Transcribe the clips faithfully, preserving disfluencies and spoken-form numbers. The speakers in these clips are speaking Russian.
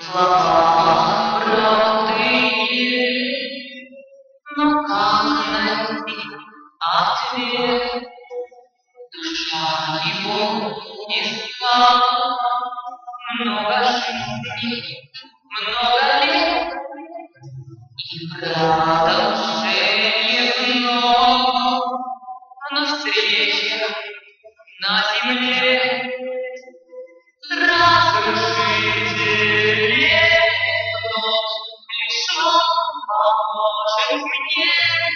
Слова простые, но как найти ответ? Душа его искала много жизней, много лет, и продолжение снова навстречу на земле. Разрушители пришел, поможет мне.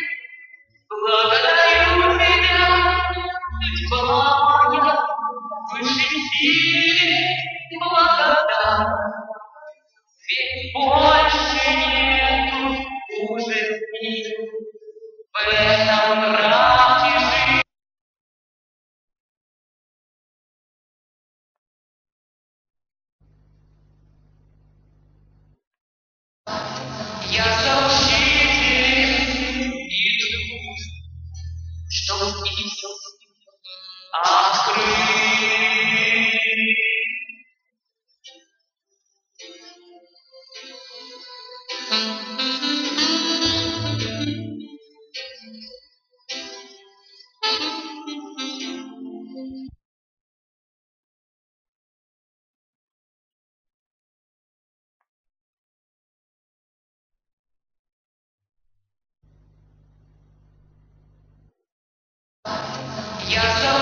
Благодарю тебя, судьба моя, выше силы благодарна. Ведь больше нету ужасов в этом мраке жизни. Я за учителем иду, чтоб Иисус открыть. Я за